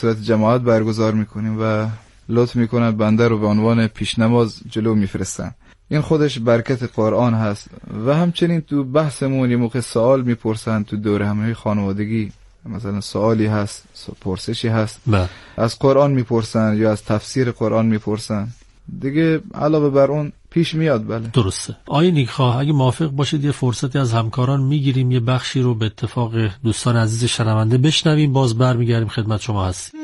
صورت جماعت برگزار میکنیم و لطف میکنن بنده رو به عنوان پیشنماز جلو میفرستن. این خودش برکت قرآن هست. و همچنین تو بحثمون یه موقع سوال میپرسن تو دوره همه خانوادگی، مثلا سوالی هست، پرسشی هست از قرآن میپرسن یا از تفسیر قرآن میپرسن دیگه، علاوه بر اون پیش میاد. بله درسته. آقای نیکخواه اگه موافق باشید یه فرصتی از همکاران میگیریم، یه بخشی رو به اتفاق دوستان عزیز شنونده بشنویم، باز برمیگردیم خدمت شما هستیم.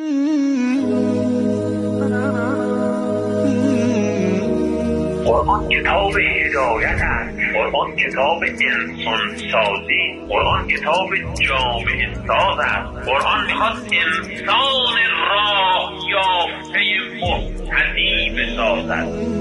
قرآن کتاب هدایت است، قرآن کتاب انسان سازی، قرآن کتاب جامعه ساز است. قرآن میخواد انسان راه یافته مهتدی بسازد.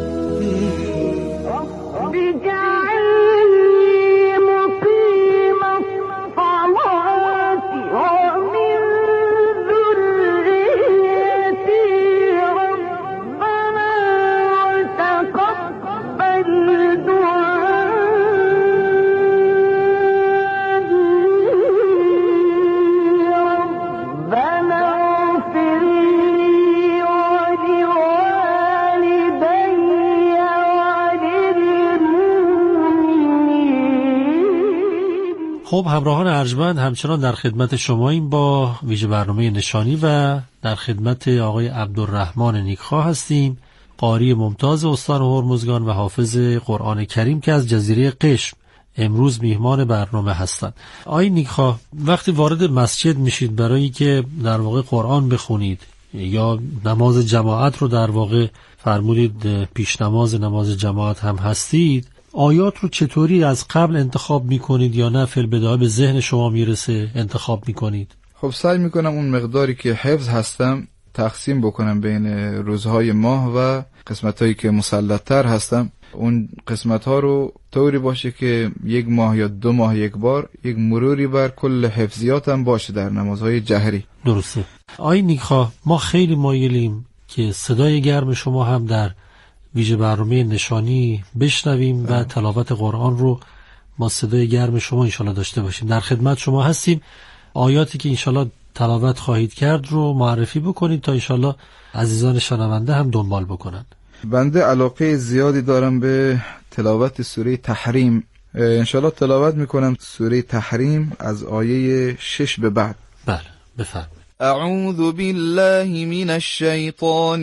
خب همراهان ارجمند، همچنان در خدمت شماییم با ویژه برنامه نشانی و در خدمت آقای عبدالرحمن نیکخواه هستیم، قاری ممتاز استان هرمزگان و حافظ قرآن کریم که از جزیره قشم امروز میهمان برنامه هستند. آقای نیکخواه وقتی وارد مسجد میشید برای که در واقع قرآن بخونید یا نماز جماعت رو در واقع فرمودید پیش نماز جماعت هم هستید، آیات رو چطوری از قبل انتخاب میکنید یا نه فی البدایه به ذهن شما میرسه انتخاب میکنید؟ خب سعی میکنم اون مقداری که حفظ هستم تقسیم بکنم بین روزهای ماه و قسمتهایی که مسلط‌تر هستم. اون قسمتها رو طوری باشه که یک ماه یا 2 ماه یک بار یک مروری بر کل حفظیاتم باشه در نمازهای جهری. درسته. آقای نیکخواه ما خیلی مایلیم که صدای گرم شما هم در ویژه برنامه نشانی بشنویم و تلاوت قرآن رو با صدای گرم شما انشالله داشته باشیم. در خدمت شما هستیم. آیاتی که انشالله تلاوت خواهید کرد رو معرفی بکنید تا انشالله عزیزان شنونده هم دنبال بکنن. بنده علاقه زیادی دارم به تلاوت سوره تحریم. انشالله تلاوت میکنم سوره تحریم از آیه 6 به بعد. بله بفرمایید. اعوذ بالله من الشیطان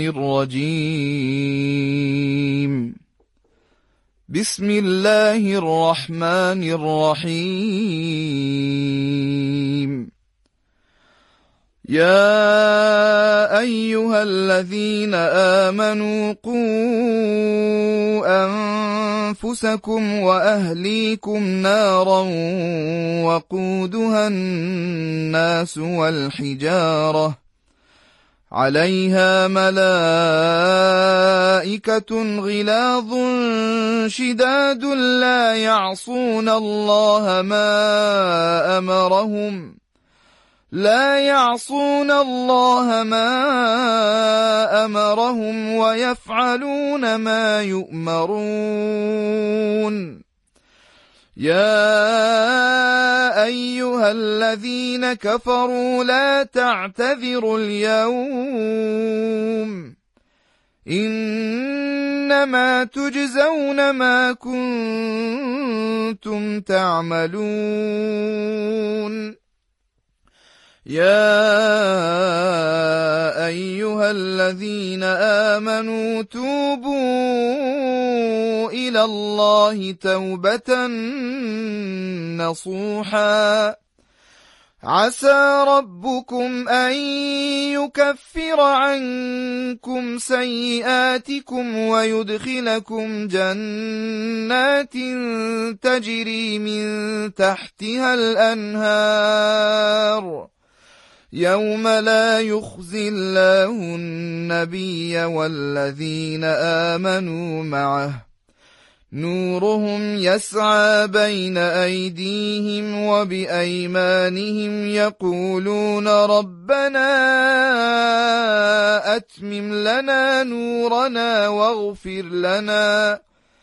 الرجیم. بسم الله الرحمن الرحیم. يا أيها الذين آمنوا قوا أنفسكم وأهليكم نارا وقودها الناس والحجارة عليها ملائكة غلاظ شداد لا يعصون الله ما أمرهم ويفعلون ما يؤمرون. يا أيها الذين كفروا لا تعتذروا اليوم إنما تجزون ما كنتم تعملون. يا أيها الذين آمنوا توبوا إلى الله توبة نصوحا عسى ربكم أن يكفر عنكم سيئاتكم ويدخلكم جنات تجري من تحتها الأنهار يوم لا يخزي الله النبي والذين آمنوا معه نورهم يسعى بين أيديهم وبأيمانهم يقولون ربنا أتمم لنا نورنا واغفر لنا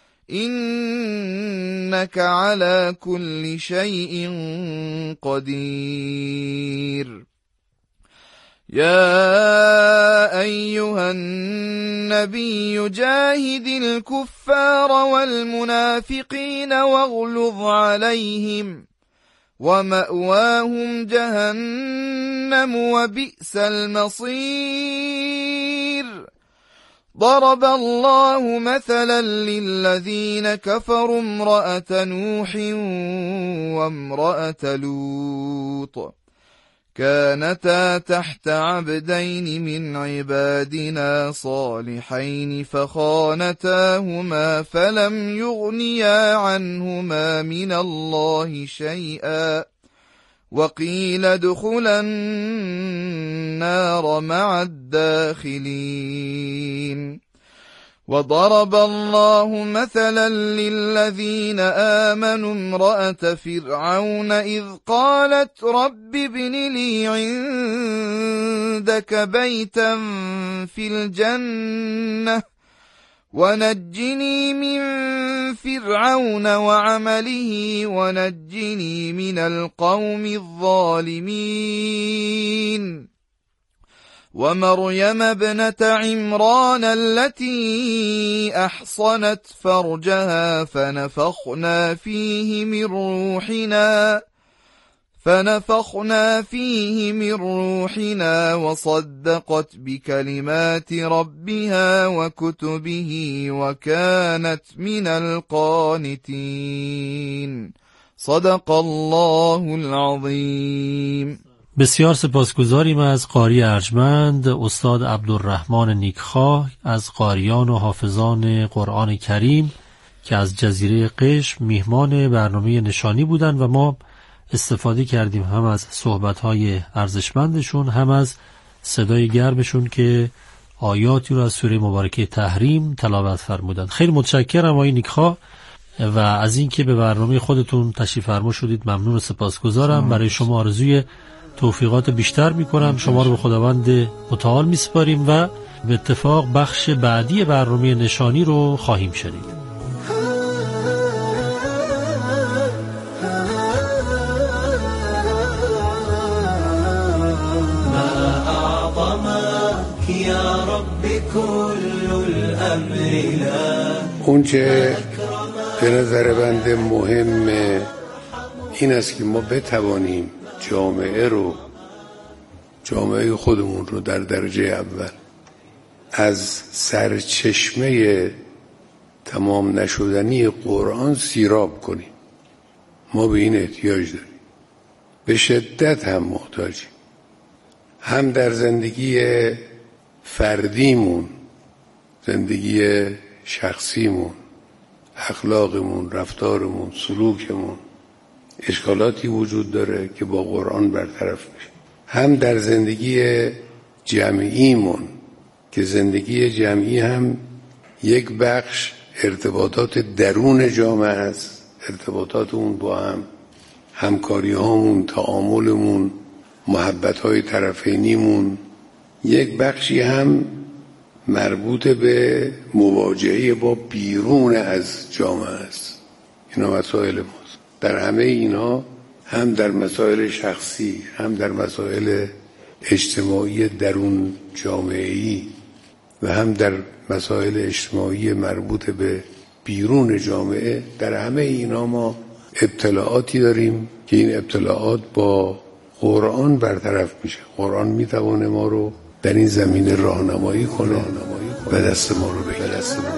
إنك على كل شيء قدير. يا أيها النبي جاهد الكفار والمنافقين واغلظ عليهم ومأواهم جهنم وبئس المصير. ضرب الله مثلا للذين كفروا امرأة نوح وامرأة لوط كانتا تحت عبدين من عبادنا صالحين فخانتاهما فلم يغنيا عنهما من الله شيئا وقيل ادخلا النار مع الداخلين. وضرب الله مثلا للذين آمنوا امرأة فرعون إذ قالت رب ابن لي عندك بيتا في الجنة ونجني من فرعون وعمله ونجني من القوم الظالمين. ومريم ابنة عمران التي أحصنت فرجها فنفخنا فيه من روحنا وصدقت بكلمات ربها وكتبه وكانت من القانتين. صدق الله العظيم. بسیار سپاسگزاریم از قاری ارجمند استاد عبدالرحمن نیکخواه از قاریان و حافظان قرآن کریم که از جزیره قشم میهمان برنامه نشانی بودند و ما استفاده کردیم هم از صحبت‌های ارزشمندشون هم از صدای گرمشون که آیاتی رو از سوره مبارکه تحریم تلاوت فرمودند. خیلی متشکرم آقای نیکخواه و از اینکه به برنامه خودتون تشریف فرما شدید ممنون و سپاسگزارم. برای شما آرزوی توفیقات بیشتر میکنم. شما رو به خداوند متعال میسپاریم و به اتفاق بخش بعدی برنامه نشانی رو خواهیم شنید. اون چه به نظر بنده مهمه این است که ما بتوانیم جامعه خودمون رو در درجه اول از سرچشمه تمام نشدنی قرآن سیراب کنیم. ما به این احتیاج داریم، به شدت هم محتاجیم، هم در زندگی فردیمون، زندگی شخصیمون، اخلاقمون، رفتارمون، سلوکمون اشکالاتی وجود داره که با قرآن برطرف میشه، هم در زندگی جمعیمون که زندگی جمعی هم یک بخش ارتباطات درون جامعه است، ارتباطات اون با هم، همکاری هامون، تعاملمون، محبت های طرفینیمون، یک بخشی هم مربوط به مواجهه با بیرون از جامعه است. اینا مسائل ماست. در همه اینا هم در مسائل شخصی هم در مسائل اجتماعی درون جامعه‌ای و هم در مسائل اجتماعی مربوط به بیرون جامعه، در همه اینا ما ابتلاعاتی داریم که این ابتلاعات با قرآن برطرف میشه. قرآن میتونه ما رو در این زمینه راهنمایی کنه و دست ما رو بگیره.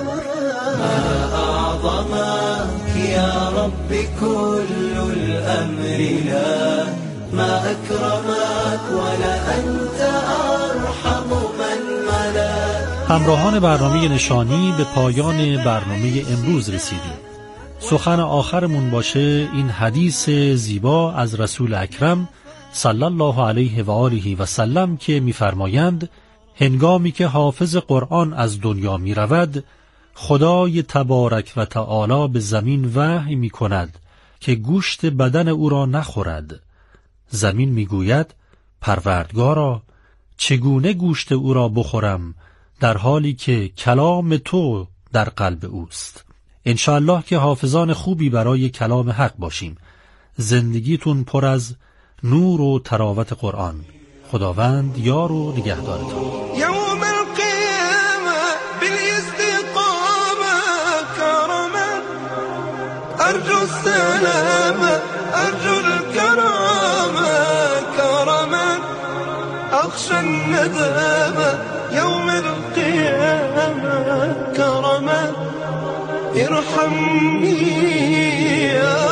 يا رب كل الأمر لا ما أكرمك ولا أنت أرحم من ملك. همراهان برنامه نشانی به پایان برنامه امروز رسیدیم. سخن آخرمون باشه این حدیث زیبا از رسول اکرم صلی الله علیه و آله و سلم که می‌فرمایند هنگامی که حافظ قرآن از دنیا می‌رود خدای تبارک و تعالی به زمین وحی می کند که گوشت بدن او را نخورد. زمین می گوید پروردگارا چگونه گوشت او را بخورم در حالی که کلام تو در قلب اوست. انشاءالله که حافظان خوبی برای کلام حق باشیم. زندگیتون پر از نور و تراوت قرآن. خداوند یار و نگهدارتان. يوم القيامة بالاستقامة كرما أرجو السلامة أرجو الكرامة كرما أخشى الندامة يوم القيامة كرما ارحمني يا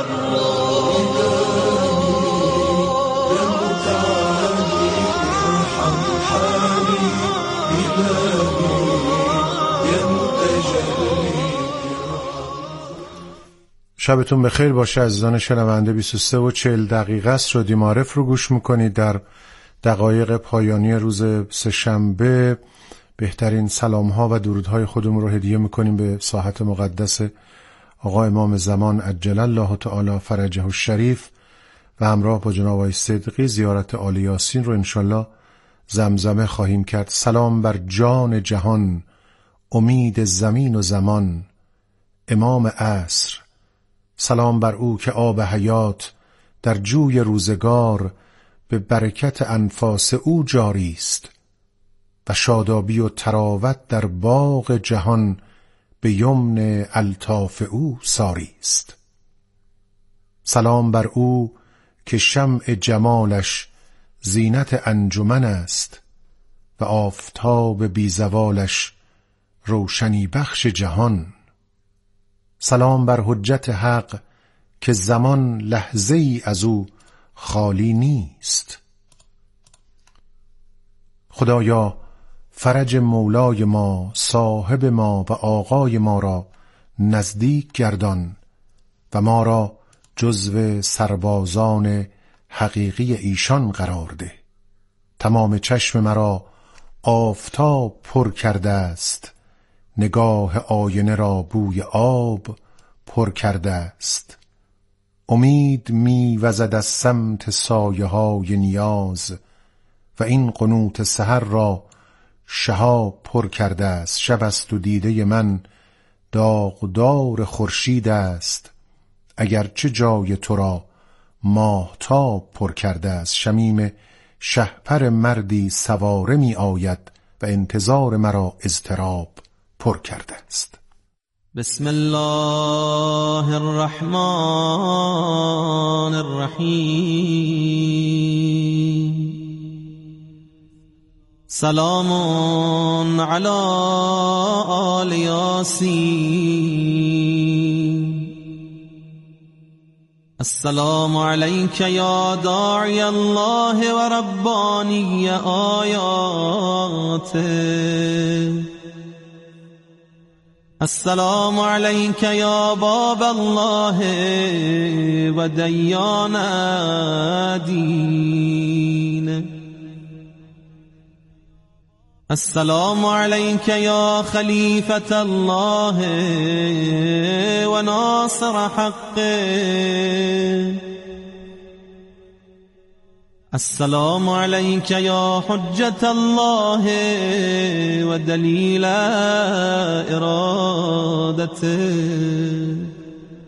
شبتون بخیر باشه عزیزان شنونده. 23:40 است. رادیو معارف رو گوش میکنید. در دقایق پایانی روز سه‌شنبه بهترین سلام ها و درودهای خودمون رو هدیه میکنیم به ساحت مقدس آقا امام زمان عجل الله تعالی فرجه الشریف و همراه با جناب آقای صدقی زیارت آل یاسین رو انشالله زمزمه خواهیم کرد. سلام بر جان جهان، امید زمین و زمان، امام عصر. سلام بر او که آب حیات در جوی روزگار به برکت انفاس او جاری است و شادابی و تراوت در باغ جهان به یمن الطاف او ساری است. سلام بر او که شمع جمالش زینت انجمن است و آفتاب بی زوالش روشنی بخش جهان. سلام بر حجت حق که زمان لحظه ای از او خالی نیست. خدایا فرج مولای ما، صاحب ما و آقای ما را نزدیک گردان و ما را جزو سربازان حقیقی ایشان قرار ده. تمام چشم مرا آفتاب پر کرده است، نگاه آینه را بوی آب پر کرده است. امید می وزد از سمت سایه های نیاز و این قنوت سحر را شهاب پر کرده است. شب است و دیده من داغدار خورشید است، اگرچه جای تو را ماهتاب پر کرده است. شمیم شهپر مردی سواره می آید و انتظار مرا اضطراب پر کرده است. بسم الله الرحمن الرحیم. سلام علی آل یاسین. السلام علیک یا داعی الله و ربانی آیاته. السلام علیک یا باب الله و دیان دین. السلام علیک یا خلیفة الله و ناصر حق. السلام علیک یا حجة الله و دلیل ارادته.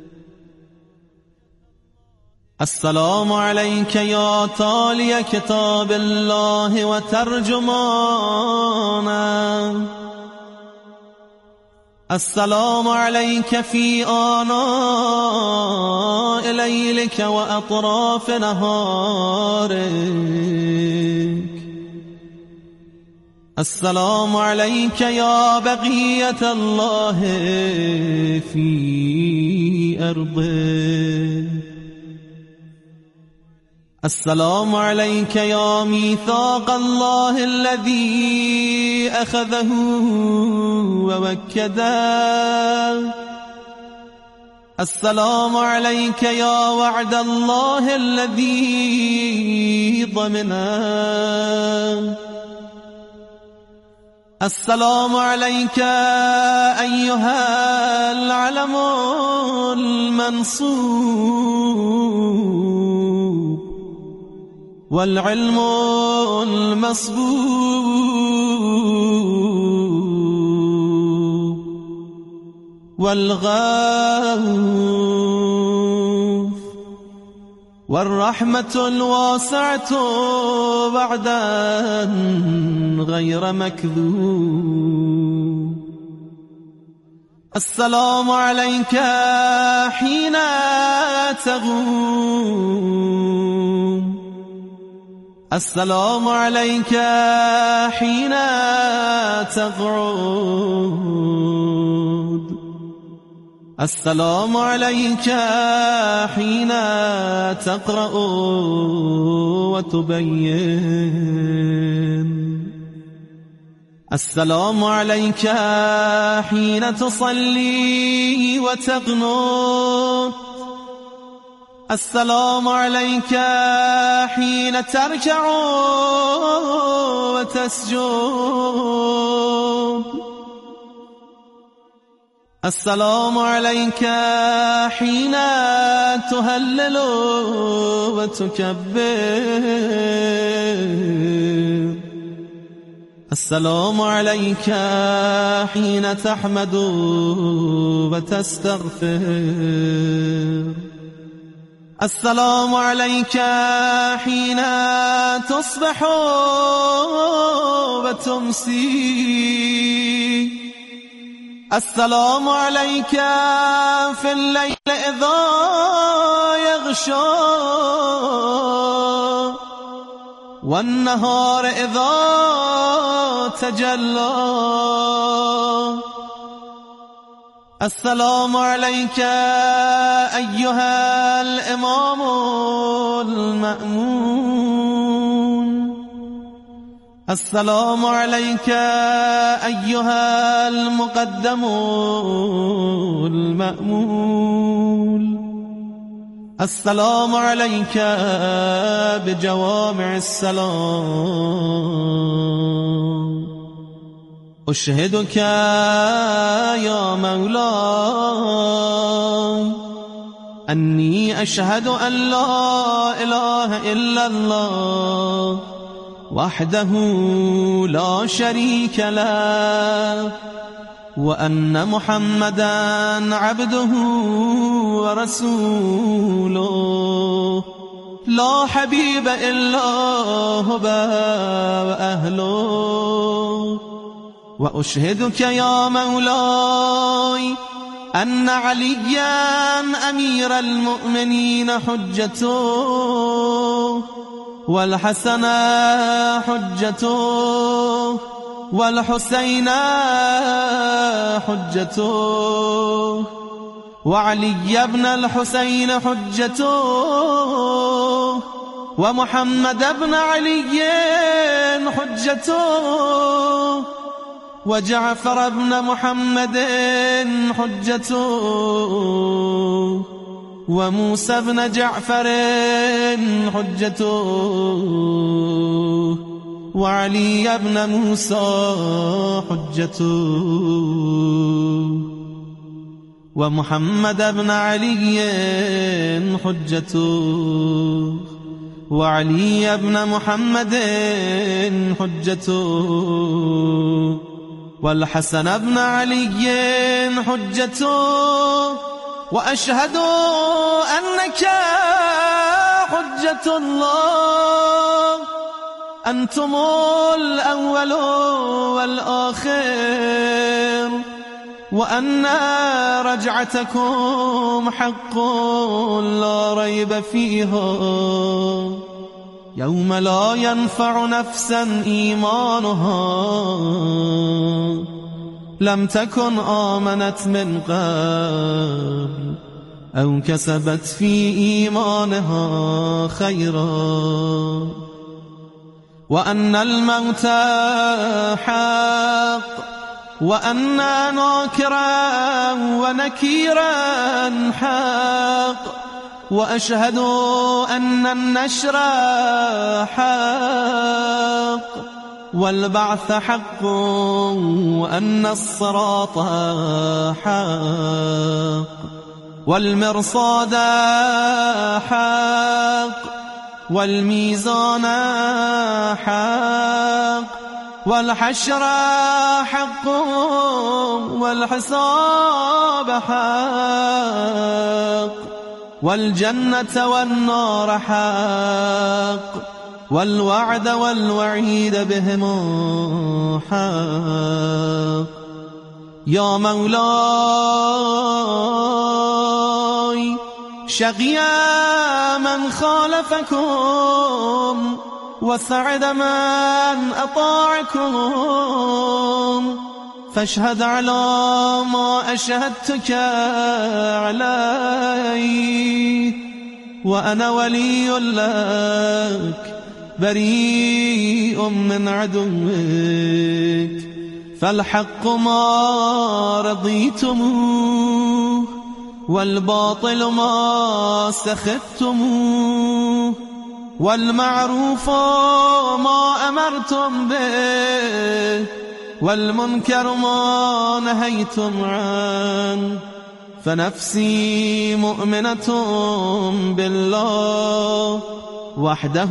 السلام علیک یا تالی کتاب الله و ترجمانه. السلام علیک فی آناء لیلک و اطراف نهارک. السلام علیک یا بقیة الله فی ارضه. السلام علیک یا میثاق الله الذي اخذه ووكده. السلام علیک یا وعد الله الذي ضمنه. السلام علیک ایها العلم المنصوب والعلم المصبوب والغوث والرحمة الواسعة بعدا غير مكذوب. السلام عليك حين تغوم، السلام عليك حين تقعد، السلام عليك حين تقرأ وتبين، السلام عليك حين تصلي وتقنط، السلام عليك حين تركع وتسجد، السلام عليك حين تهلل وتكبر، السلام عليك حين تحمد وتستغفر، السلام عليك حين تصبح وتمسي، السلام عليك في الليل إذا يغشى والنهار إذا تجلى، السلام عليك أيها الإمام المأمون، السلام عليك أيها المقدم المأمول، السلام عليك بجوامع السلام. أشهدك يا مولاي أني أشهد أن لا إله إلا الله وحده لا شريك له، وأن محمدًا عبده ورسوله لا حبيب إلا هو وأهله. وأشهدك يا مولاي أن عليا أمير المؤمنين حجته، والحسن حجته، والحسين حجته، وعلي بن الحسين حجته، ومحمد بن علي حجته، وجعفر بن محمد حجته، وموسى بن جعفر حجته، وعلي بن موسى حجته، ومحمد بن علي حجته، وعلي بن محمد حجته، والحسن بن علي حجته. وأشهد أنك حجة الله، أنتم الأول والآخر، وأن رجعتكم حق لا ريب فيها، يوم لا ينفع نفسا إيمانها لم تكن آمنت من قبل أو كسبت في إيمانها خيرا، وأن الموت حق، وأن ناكرا ونكيرا حق، وأشهد أن النشر حق، والبعث حق، وأن الصراط حق، والمرصاد حق، والميزان حق، والحشر حق، والحساب حق، والجنة والنار حق والوعد والوعيد بهم حق يا مولاي شقي من خالفكم وسعد من أطاعكم فاشهد على ما أشهدتك عليه وأنا ولي لك بريء من عدوك فالحق ما رضيتموه والباطل ما سخطتموه والمعروف ما أمرتم به والمنكر ما نهيتم عنه فنفسي مؤمنة بالله وحده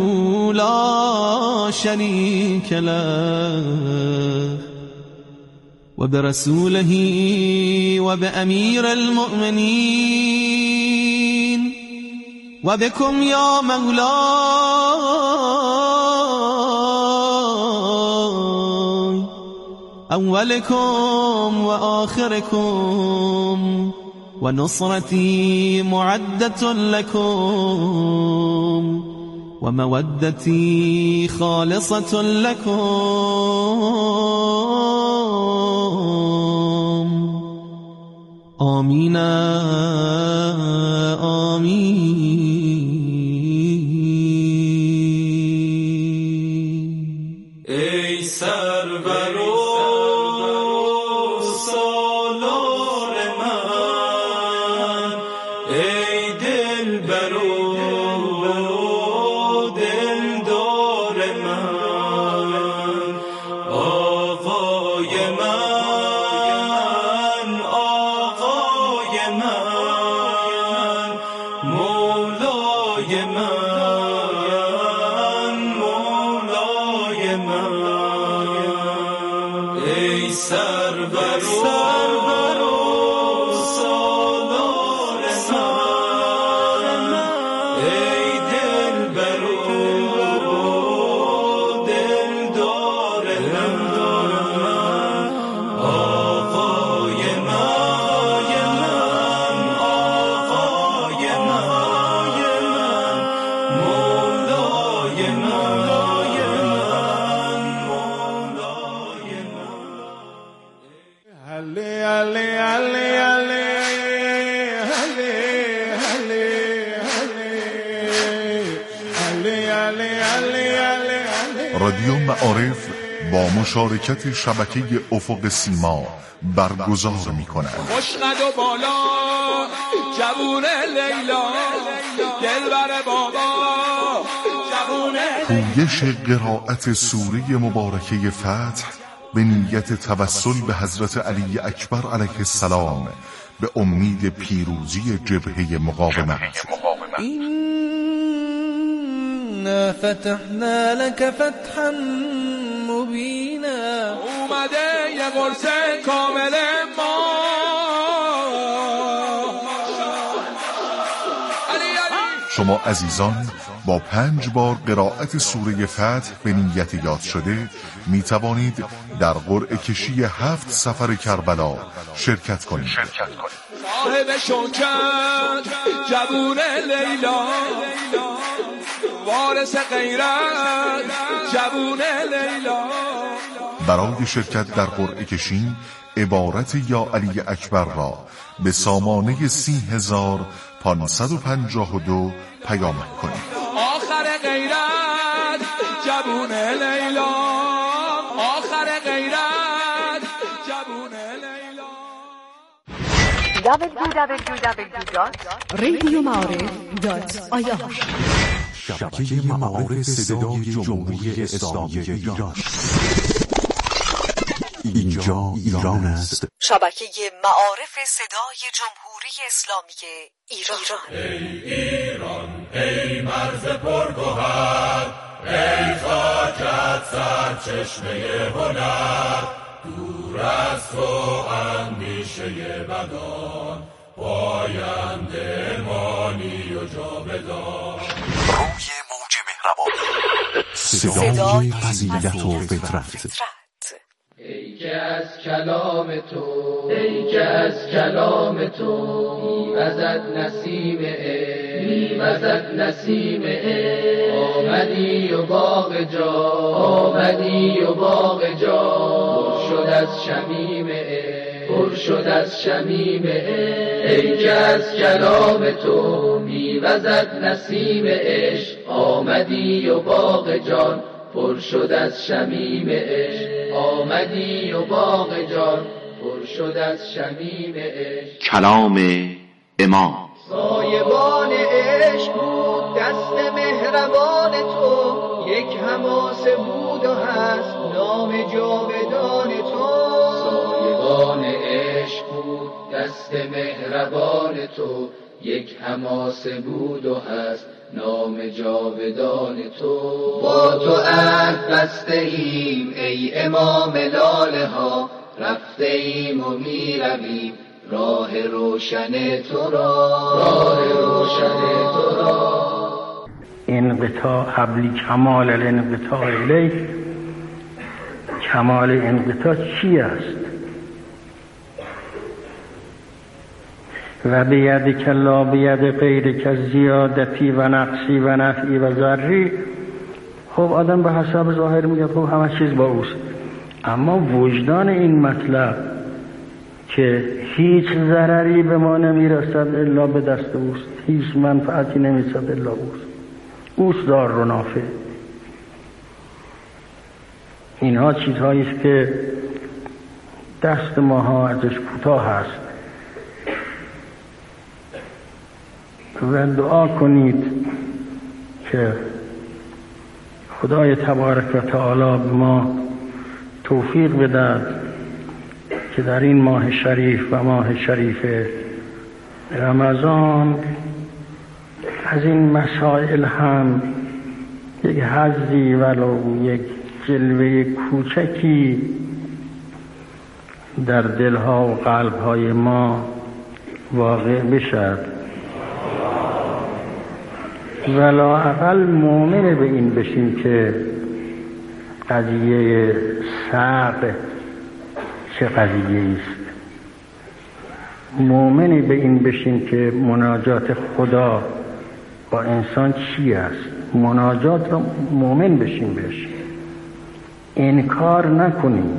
لا شريك له وبرسوله وبأمير المؤمنين وبكم يا مولاي أولكم وآخركم ونصرتي معدة لكم ومودتي خالصة لكم آمين آمين. ای سرور و سالار من، ای دلبر و دلدار من، آقای من، آقای من، مولای من، مولای من. ای سرور و سالار من، ای دلبر و دلدار من، آقای من، آقای من، مولای من، مولای من. علی علی علی علی علی علی علی علی علی. رادیو معارف با مشارکت شبکه افق سیما برگزار می‌کند. خوشقد و بالا جوون لیلا، دلبر بابا جوون پویش قرائت سوره مبارکه فتح به نیت توسل به حضرت علی اکبر علیه السلام به امید پیروزی جبهه مقاومت. إنا فتحنا لك فتحا مبينا. اومده یه قرص کامل ما. شما عزیزان با 5 بار قرائت سوره فتح به نیت یاد شده می توانید در قرعه کشی 7 سفر کربلا شرکت کنید. صاحب شوکت جوون لیلا، وارث غیرت جوون لیلا. برای شرکت در قرعه کشی عبارت یا علی اکبر را به سامانه 30,552 پیامک کنید. آخر غیرت جوون لیلا، آخر غیرت جوون لیلا. www.radioma'arif.ir شبکه معارف صدای جمهوری اسلامی ایران. اینجا ایران است. شبکه معارف صدای جمهوری اسلامی ایران. ای ایران، ای مرز پرگوهر، ای خاکت سرچشمه هنر، دور از تو اندیشه بدان، پاینده مانی و جاودان. روی موج مهربانی، صدای فضیلت و فطرت. ای که از کلام تو، ای که از کلام تو میوزد نسیم عشق، میوزد نسیم عشق. آمدی و باغ جا، آمدی و باغ جا پر شد از شمیم عشق، پر شد از شمیم عشق. ای که از کلام تو میوزد نسیم عشق، آمدی و باغ جان پر شد از شمیم عشق. آمدی و باغ جان پر شد از شمیم عشق. کلام امام. سایبان عشق بود دست مهربان تو، یک حماسه بود و هست نام جاودان تو. سایبان عشق بود دست مهربان تو، یک حماسه بود و هست نام جاودان تو. با تو عهد بسته ایم ای امام لاله ها، رفته ایم و می رویم راه روشن تو را، راه روشن تو را. انقطاع قبلی کمال الانقطاع الیک. کمال انقطاع چی است؟ و بید کلا بید غیر که زیادتی و نقصی و نفعی و ضری. خب آدم به حسب ظاهر میگه خب همه چیز با اوست، اما وجدان این مطلب که هیچ ضرری به ما نمیرسد الا به دست اوست، هیچ منفعتی نمیرسد الا اوست دار رو نافع. اینها چیزهایی است که دست ماها ازش کوتاه است. و دعا کنید که خدای تبارک و تعالی به ما توفیق بدهد که در این ماه شریف و ماه شریف رمضان از این مسائل هم یک حظی ولو یک جلوه کوچکی در دلها و قلبهای ما واقع بشد، ولااقل مؤمن به این بشیم که قضیه صبر چه قضیه است. مؤمن به این بشیم که مناجات خدا با انسان چی است. مناجات رو مؤمن بشیم بهش، انکار نکنیم،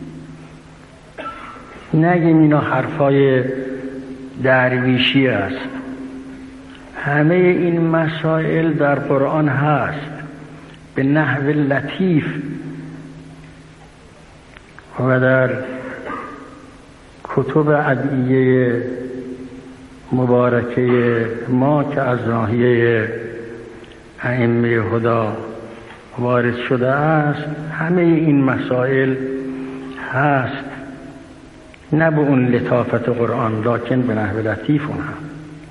نگیم اینا حرفای درویشی است. همه این مسائل در قرآن هست به نحو لطیف و در کتب ادعیه مبارکه ما که از ناحیه ائمه هدی وارد شده است. همه این مسائل هست، نه به اون لطافت قرآن لکن به نحو لطیف اون هم.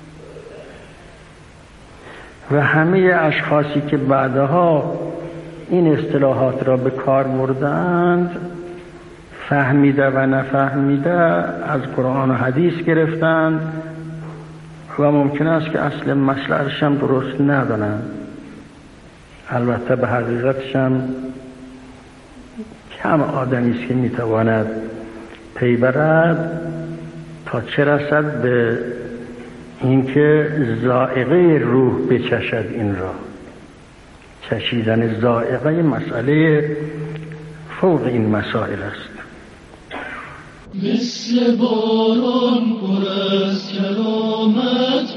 و همه اشخاصی که بعدها این اصطلاحات را به کار بردند، فهمیده و نفهمیده، از قرآن و حدیث گرفتند و ممکن است که اصل مسئله‌اش هم درست ندانند. البته به حقیقتش هم کم آدمی است که میتواند پی برد تا چه رسد به اینکه ذائقه روح بچشد. این را چشیدن ذائقه مسئله فوق این مسائل است. مثل باران پر از کرامت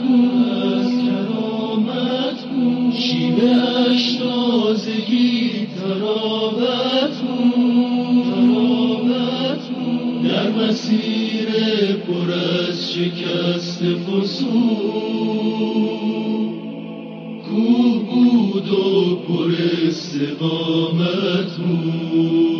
بود، شیوه اش تازگی تراوت بود، در مسیر پر از شکست فسون، کوه بود و پر استقامت بود.